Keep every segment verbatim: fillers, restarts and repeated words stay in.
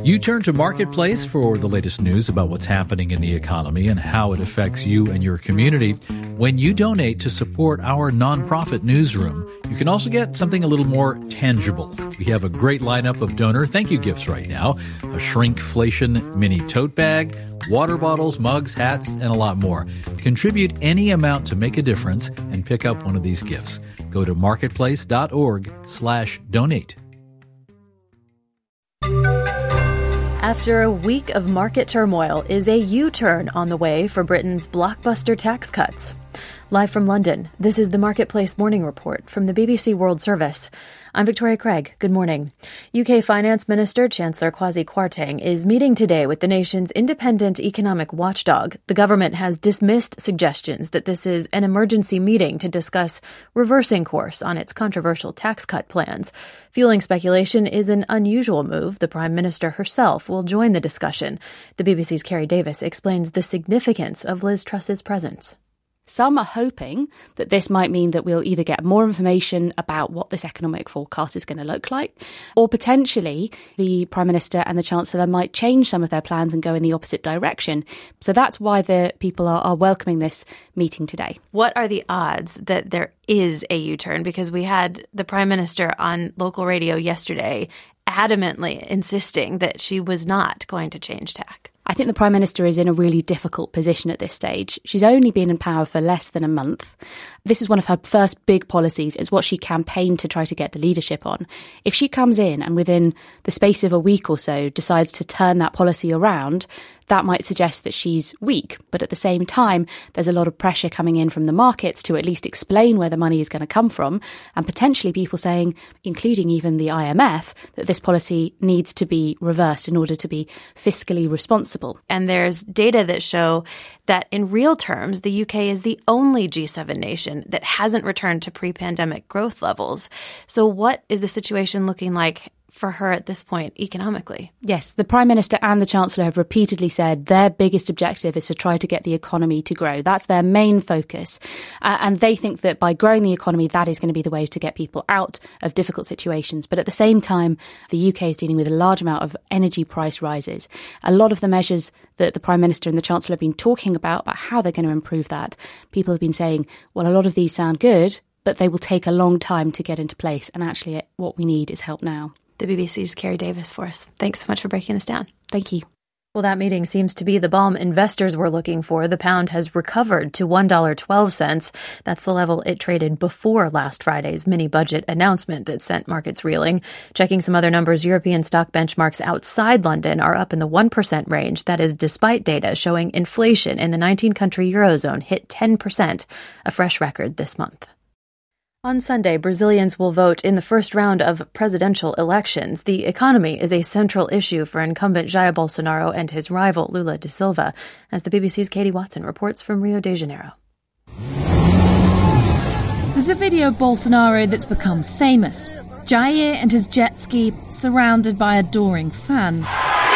You turn to Marketplace for the latest news about what's happening in the economy and how it affects you and your community. When you donate to support our nonprofit newsroom, you can also get something a little more tangible. We have a great lineup of donor thank you gifts right now. A shrinkflation mini tote bag, water bottles, mugs, hats, and a lot more. Contribute any amount to make a difference and pick up one of these gifts. Go to marketplace.org slash donate. After a week of market turmoil, is a U-turn on the way for Britain's blockbuster tax cuts? Live from London, this is the Marketplace Morning Report from the B B C World Service. I'm Victoria Craig. Good morning. U K Finance Minister Chancellor Kwasi Kwarteng is meeting today with the nation's independent economic watchdog. The government has dismissed suggestions that this is an emergency meeting to discuss reversing course on its controversial tax cut plans. Fueling speculation is an unusual move. The Prime Minister herself will join the discussion. The B B C's Kerry Davis explains the significance of Liz Truss's presence. Some are hoping that this might mean that we'll either get more information about what this economic forecast is going to look like, or potentially the Prime Minister and the Chancellor might change some of their plans and go in the opposite direction. So that's why the people are, are welcoming this meeting today. What are the odds that there is a U-turn? Because we had the Prime Minister on local radio yesterday adamantly insisting that she was not going to change tack. I think the Prime Minister is in a really difficult position at this stage. She's only been in power for less than a month. This is one of her first big policies. It's what she campaigned to try to get the leadership on. If she comes in and within the space of a week or so decides to turn that policy around, that might suggest that she's weak. But at the same time, there's a lot of pressure coming in from the markets to at least explain where the money is going to come from, and potentially people saying, including even the I M F, that this policy needs to be reversed in order to be fiscally responsible. And there's data that show that in real terms, the U K is the only G seven nation that hasn't returned to pre-pandemic growth levels. So what is the situation looking like for her at this point economically? Yes, the Prime Minister and the Chancellor have repeatedly said their biggest objective is to try to get the economy to grow. That's their main focus. Uh, and they think that by growing the economy, that is going to be the way to get people out of difficult situations. But at the same time, the U K is dealing with a large amount of energy price rises. A lot of the measures that the Prime Minister and the Chancellor have been talking about, about how they're going to improve that, people have been saying, well, a lot of these sound good, but they will take a long time to get into place. And actually, what we need is help now. The B B C's Kerry Davis for us. Thanks so much for breaking this down. Thank you. Well, that meeting seems to be the balm investors were looking for. The pound has recovered to one dollar and twelve cents. That's the level it traded before last Friday's mini-budget announcement that sent markets reeling. Checking some other numbers, European stock benchmarks outside London are up in the one percent range. That is despite data showing inflation in the nineteen-country Eurozone hit ten percent, a fresh record this month. On Sunday, Brazilians will vote in the first round of presidential elections. The economy is a central issue for incumbent Jair Bolsonaro and his rival Lula da Silva, as the B B C's Katie Watson reports from Rio de Janeiro. There's a video of Bolsonaro that's become famous. Jair and his jet ski surrounded by adoring fans.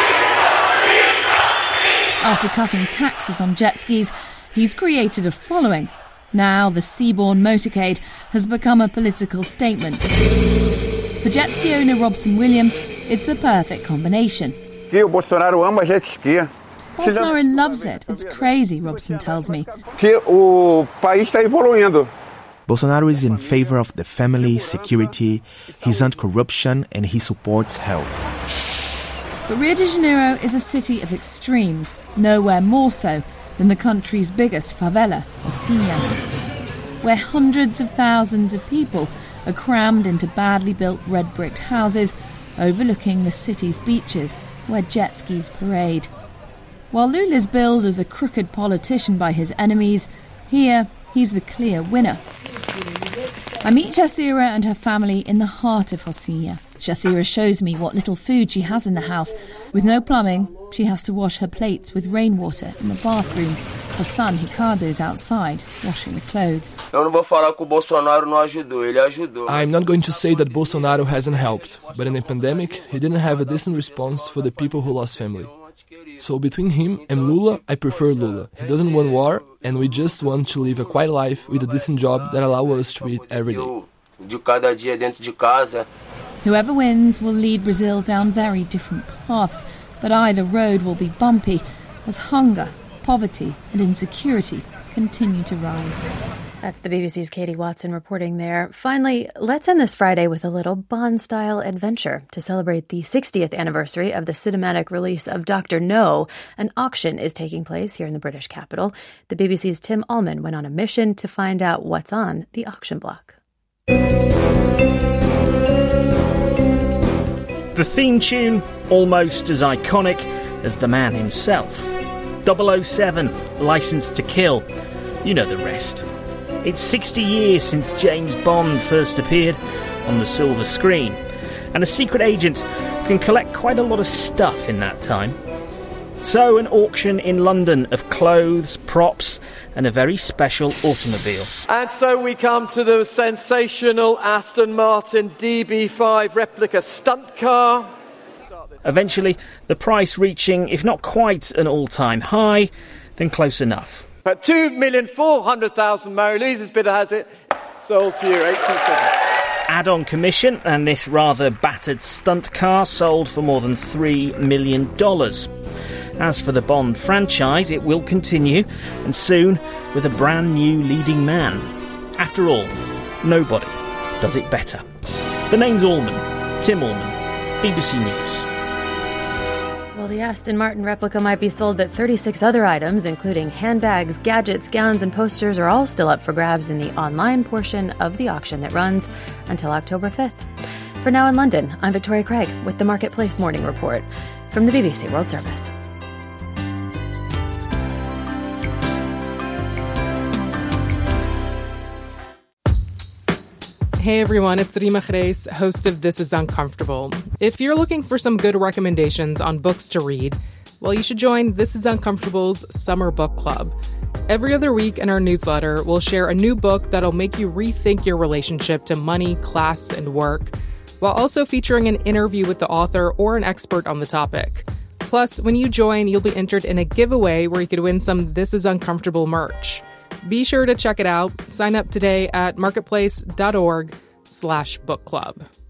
After cutting taxes on jet skis, he's created a following. Now, the seaborne motorcade has become a political statement. For jet ski owner Robson William, it's the perfect combination. Bolsonaro ama jet ski. Bolsonaro loves it. It's crazy, Robson tells me. O país está evoluindo. Bolsonaro is in favor of the family, security, he's anti-corruption, and he supports health. But Rio de Janeiro is a city of extremes, nowhere more so than the country's biggest favela, Rocinha, where hundreds of thousands of people are crammed into badly built red-bricked houses overlooking the city's beaches, where jet skis parade. While Lula's billed as a crooked politician by his enemies, here he's the clear winner. I meet Jacira and her family in the heart of Rocinha. Jacira shows me what little food she has in the house. With no plumbing, she has to wash her plates with rainwater in the bathroom. Her son Ricardo's outside, washing the clothes. I'm not going to say that Bolsonaro hasn't helped, but in the pandemic, he didn't have a decent response for the people who lost family. So between him and Lula, I prefer Lula. He doesn't want war, and we just want to live a quiet life with a decent job that allows us to eat every day. Whoever wins will lead Brazil down very different paths, but either road will be bumpy as hunger, poverty and insecurity continue to rise. That's the B B C's Katie Watson reporting there. Finally, let's end this Friday with a little Bond-style adventure. To celebrate the sixtieth anniversary of the cinematic release of Doctor No, an auction is taking place here in the British capital. The B B C's Tim Allman went on a mission to find out what's on the auction block. The theme tune, almost as iconic as the man himself. double oh seven, Licence to Kill. You know the rest. It's sixty years since James Bond first appeared on the silver screen, and a secret agent can collect quite a lot of stuff in that time. So, an auction in London of clothes, props, and a very special automobile. And so we come to the sensational Aston Martin D B five replica stunt car. Eventually, the price reaching, if not quite an all-time high, then close enough. But two million four hundred thousand Mary Louise's bidder has it. Sold to you, eight two seven. Add-on commission, and this rather battered stunt car sold for more than three million dollars. As for the Bond franchise, it will continue, and soon with a brand new leading man. After all, nobody does it better. The name's Allman, Tim Allman, B B C News. Well, the Aston Martin replica might be sold, but thirty-six other items, including handbags, gadgets, gowns, and posters, are all still up for grabs in the online portion of the auction that runs until October fifth. For now in London, I'm Victoria Craig with the Marketplace Morning Report from the B B C World Service. Hey everyone, it's Rima Reis, host of This Is Uncomfortable. If you're looking for some good recommendations on books to read, well, you should join This Is Uncomfortable's Summer Book Club. Every other week in our newsletter, we'll share a new book that'll make you rethink your relationship to money, class, and work, while also featuring an interview with the author or an expert on the topic. Plus, when you join, you'll be entered in a giveaway where you could win some This Is Uncomfortable merch. Be sure to check it out. Sign up today at marketplace.org slash book club.